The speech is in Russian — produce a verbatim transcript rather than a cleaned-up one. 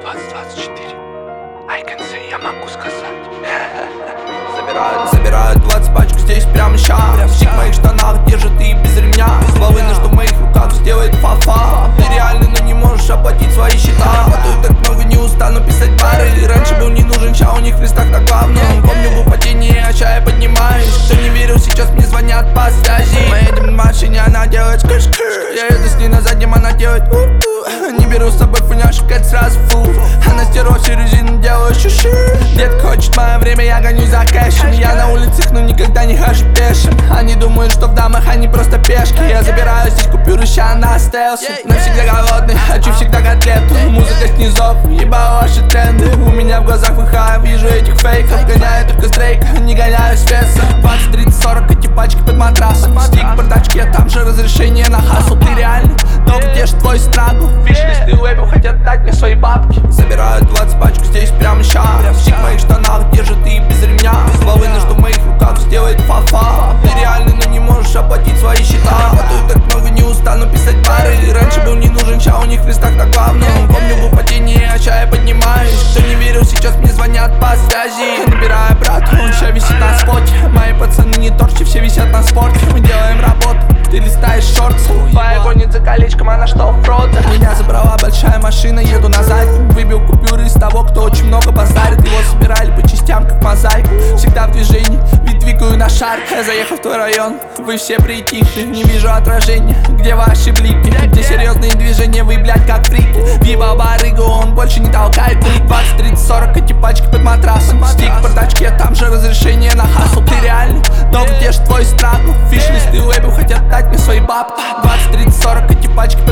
двадцать двадцать четыре. I can say, я могу сказать. Забирают, забирают двадцать пачек здесь прямо ща. Стик в моих штанах держит и без ремня. Волыны, что в моих руках сделает фа-фа. Ты реально, но не можешь оплатить свои счета. Потую так много, не устану писать бары. Раньше был не нужен, ща у них в листах на главном. Помню был падение, а ща я поднимаюсь. Кто не верил, сейчас мне звонят по связи. Мы едем в машине, она делает скыш-скыш. Я еду с ней на заднем, она делает у-у. Не беру с собой фуняшек, это сразу фу. Она стерла всю резину, делаю шуши. Детка хочет мое время, я гонюсь за кэшем. Я на улицах, но никогда не хожу пешим. Они думают, что в дамах они просто пешки. Я забираю здесь купюры, ща на стелсе. Навсегда голодный, хочу всегда котлету. Музыка снизов, ебал ваши тренды. У меня в глазах выхаю, вижу этих фейков. Гоняю только с Дрейка, не гоняю с веса. Двадцать, тридцать, сорок, эти пачки под матрасом. Стик в бардачке, там же разрешение на хасл. Ты реально, но где ж твой страгл? Фиш-листы лейбл хотят дать мне свои бабки. Забирают двадцать пачек здесь прямо ща. Стик в моих штанах держит и без ремня. Волыны, что в моих руках сделает фа-фа. Ты реально, но не можешь оплатить свои счета. Потую так много, не устану писать бары. Раньше был не нужен, ща у них в листах на главном. Помню был падение, а ща я поднимаюсь. Кто не верил, сейчас мне звонят по связи. Набираю брат, он ща висит на споте. Мои пацаны не торчи, все висят на спорте. Мы делаем работу, ты листаешь шорты. Твоя гонит за колечком, она что в проде. Меня забрала большая машина, еду назад. Выбил купюры из того, кто очень много базарит. Его собирали по частям, как мозаику. Всегда в движении, ведь двигаю на шар. Я заехал в твой район, вы все притихли. Не вижу отражения, где ваши блики. Где серьезные движения, вы, блядь, как фрики. Въебал барыгу, он больше не толкает блик. Двадцать, тридцать, сорок, эти пачки под матрасом. Стик в бардачке, там же разрешение на хасл. Ты реально, но где ж твой страгл? Фиш-листы лейбл хотят дать мне свои бабки. Двадцать, тридцать, сорок, эти пачки